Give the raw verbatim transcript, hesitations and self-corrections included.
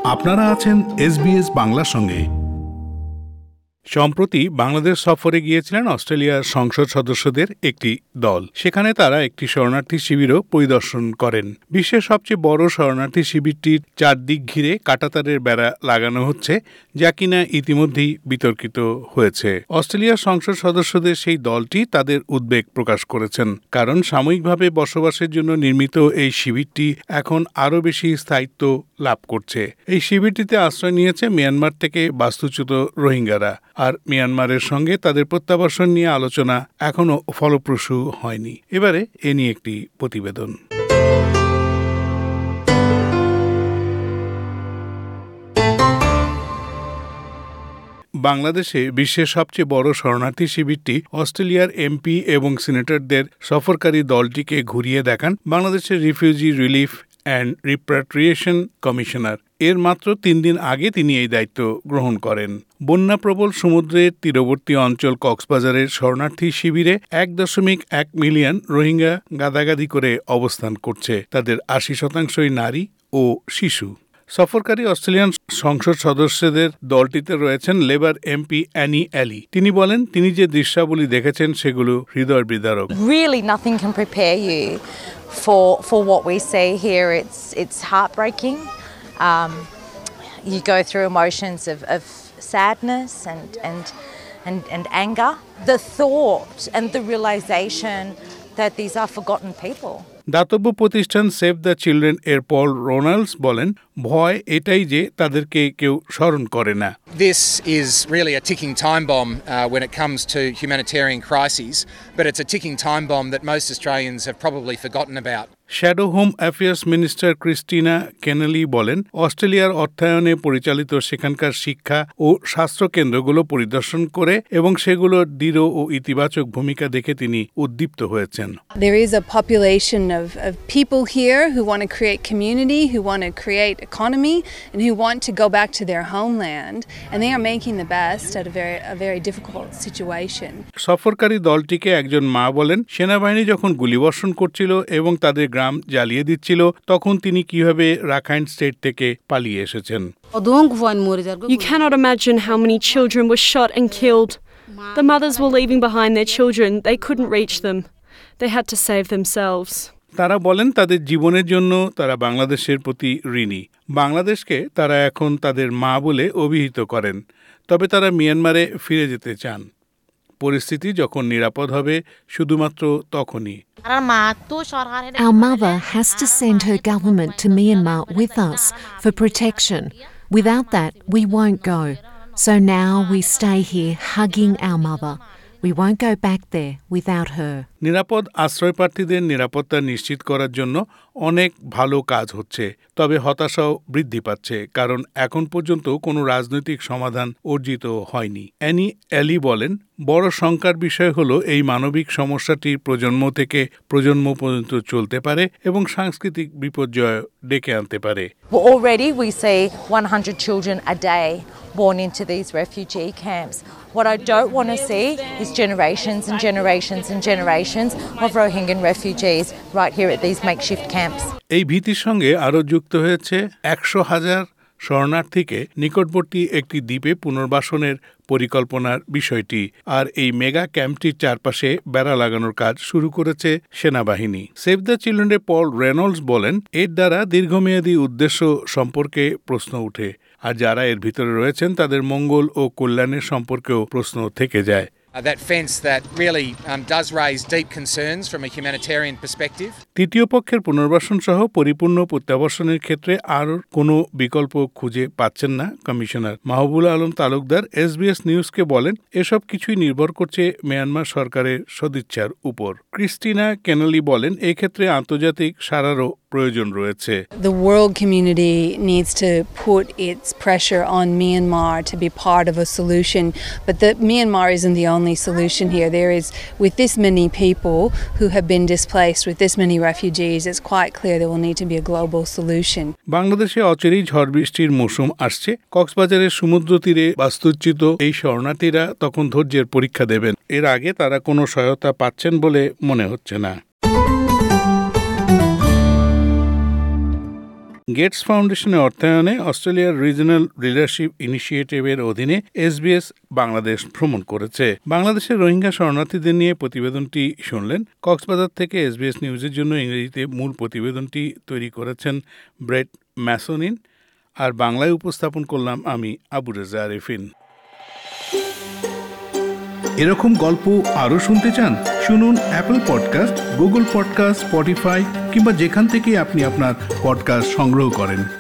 আপনারা আছেন এসবিএস বাংলার সঙ্গে। সম্প্রতি বাংলাদেশ সফরে গিয়েছিলেন অস্ট্রেলিয়ার সংসদ সদস্যদের একটি দল। সেখানে তারা একটি শরণার্থী শিবিরও পরিদর্শন করেন। বিশ্বের সবচেয়ে বড় শরণার্থী শিবিরটির চারদিক ঘিরে কাঁটাতারের বেড়া লাগানো হচ্ছে, যা কিনা ইতিমধ্যেই বিতর্কিত হয়েছে। অস্ট্রেলিয়ার সংসদ সদস্যদের সেই দলটি তাদের উদ্বেগ প্রকাশ করেছেন, কারণ সাময়িকভাবে বসবাসের জন্য নির্মিত এই শিবিরটি এখন আরও বেশি স্থায়িত্ব লাভ করছে। এই শিবিরটিতে আশ্রয় নিয়েছে মিয়ানমার থেকে বাস্তুচ্যুত রোহিঙ্গারা, আর মিয়ানমারের সঙ্গে তাদের প্রত্যাবাসন নিয়ে আলোচনা এখনও ফলপ্রসূ হয়নি। এবারে এ নিয়ে একটি প্রতিবেদন। বাংলাদেশে বিশ্বের সবচেয়ে বড় শরণার্থী শিবিরটি অস্ট্রেলিয়ার এমপি এবং সিনেটরদের সফরকারী দলটিকে ঘুরিয়ে দেখান বাংলাদেশের refugee relief and repatriation commissioner. এর মাত্র তিন দিন আগে তিনি এই দায়িত্ব গ্রহণ করেন। বন্যাপ্রবল সমুদ্রের তীরবর্তী অঞ্চল কক্সবাজারের শরণার্থী শিবিরে এক দশমিক এক মিলিয়ন রোহিঙ্গা গাদাগাদি করে অবস্থান করছে। তাদের আশি শতাংশই নারী ও শিশু। সফরকারী অস্ট্রেলিয়ান সংসদ সদস্যদের দলটিতে রয়েছেন লেবার এমপি অ্যানি অ্যালি। তিনি বলেন, তিনি যে দৃশ্যাবলী দেখেছেন সেগুলো হৃদয় বিদারক। Really nothing can prepare you for for what we see here. It's it's heartbreaking. Um, you go through emotions of, of sadness and and and and anger. The thought and the realization that these are forgotten people. দাতব্য প্রতিষ্ঠান save the children এর পল রোনাল্ডস বলেন, ভয় এটাই যে তাদেরকে কেউ স্মরণ করে না। This is really a ticking time bomb uh, when it comes to humanitarian crises, but it's a ticking time bomb that most Australians have probably forgotten about. Shadow home affairs minister Kristina Keneally বলেন, অস্ট্রেলিয়ার অর্থায়নে পরিচালিত সেখানকার শিক্ষা ও স্বাস্থ্য কেন্দ্রগুলো পরিদর্শন করে এবং সেগুলোর দৃঢ় ও ইতিবাচক ভূমিকা দেখে তিনি উদ্দীপ্ত হয়েছেন। There is a population of, of people here who want to create community, who want to create economy, and who want to go back to their homeland, and they are making the best out of very, a very difficult situation. সফরকারী দলটিকে একজন মা বলেন, সেনাবাহিনী যখন গুলিবর্ষণ করছিল এবং তাদের গ্রাম জ্বালিয়ে দিচ্ছিল, তখন তিনি কিভাবে রাখাইন স্টেট থেকে পালিয়ে এসেছেন। You cannot imagine how many children were shot and killed. The mothers were leaving behind their children. They couldn't reach them. They had to save themselves. তারা বলেন, তাদের জীবনের জন্য তারা বাংলাদেশের প্রতি ঋণী। বাংলাদেশকে তারা এখন তাদের মা বলে অভিহিত করেন, তবে তারা মিয়ানমারে ফিরে যেতে চান। পরিস্থিতি যখন নিরাপদ হবে শুধুমাত্র তখনই। Our mother has to send her government to Myanmar with us for protection. Without that, we won't go. So now we stay here hugging our mother. We won't go back there without her. নিরাপদ আশ্রয় প্রার্থীদের নিরাপত্তা নিশ্চিত করার জন্য অনেক ভালো কাজ হচ্ছে, তবে হতাশাও বৃদ্ধি পাচ্ছে, কারণ এখন পর্যন্ত কোনো রাজনৈতিক সমাধান অর্জিত হয়নি। অ্যানি অ্যালি বলেন, বড় শঙ্কার বিষয় হলো এই মানবিক সমস্যাটি প্রজন্ম থেকে প্রজন্ম পর্যন্ত চলতে পারে এবং সাংস্কৃতিক বিপর্যয় ডেকে আনতে পারে। Already we see one hundred children a day born into these refugee camps. What I don't want to see is generations and generations and generations of Rohingyan refugees right here at these makeshift camps. এই ভীতির সঙ্গে আরও যুক্ত হয়েছে একশো হাজার শরণার্থীকে নিকটবর্তী একটি দ্বীপে পুনর্বাসনের পরিকল্পনার বিষয়টি, আর এই মেগা ক্যাম্পটির চারপাশে বেড়া লাগানোর কাজ শুরু করেছে সেনাবাহিনী। সেভ দ্য চিলড্রেনের পল রেনল্ডস বলেন, এর দ্বারা দীর্ঘমেয়াদী উদ্দেশ্য সম্পর্কে প্রশ্ন উঠে, আর যারা এর ভিতরে রয়েছেন তাদের মঙ্গল ও কল্যাণের সম্পর্কেও প্রশ্ন থেকে যায়। Uh, that fence that really um, does raise deep concerns from a humanitarian perspective. তৃতীয় পক্ষের পুনর্বাসন সহ পরিপূর্ণ প্রত্যাবাসনের ক্ষেত্রে আর কোনো বিকল্প খুঁজে পাচ্ছেন না কমিশনার মাহবুল আলম তালুকদার এসবিএস নিউজকে বলেন, এসব কিছুই নির্ভর করছে মিয়ানমার সরকারের সদিচ্ছার উপর। ক্রিস্টিনা কেনেলি বলেন, এক্ষেত্রে আন্তর্জাতিক সাড়ারও প্রয়োজন রয়েছে। The world community needs to put its pressure on Myanmar to be part of a solution, but the Myanmar isn't the only solution here. There is, with this many people who have been displaced, with this many refugees, it's quite clear there will need to be a global solution. বাংলাদেশে অচিরেই ঝড় বৃষ্টির মৌসুম আসছে। কক্সবাজারের সমুদ্র তীরে বাস্তুচ্যুত এই শরণার্থীরা তখন ধৈর্যের পরীক্ষা দেবেন। এর আগে তারা কোনো সহায়তা পাচ্ছেন বলে মনে হচ্ছে না। গেটস ফাউন্ডেশনের অর্থায়নে অস্ট্রেলিয়ার রিজনাল লিডারশিপ ইনিশিয়েটিভের অধীনে এসবিএস বাংলাদেশ ভ্রমণ করেছে। বাংলাদেশের রোহিঙ্গা শরণার্থীদের নিয়ে প্রতিবেদনটি শুনলেন। কক্সবাজার থেকে এসবিএস নিউজের জন্য ইংরেজিতে মূল প্রতিবেদনটি তৈরি করেছেন ব্রেট ম্যাসোনিন, আর বাংলায় উপস্থাপন করলাম আমি আবু রেজা আরেফিন। এরকম গল্প আরও শুনতে চান? শুনুন Apple podcast, Google podcast, Spotify কিংবা যেখান থেকে আপনি আপনার পডকাস্ট সংগ্রহ করেন।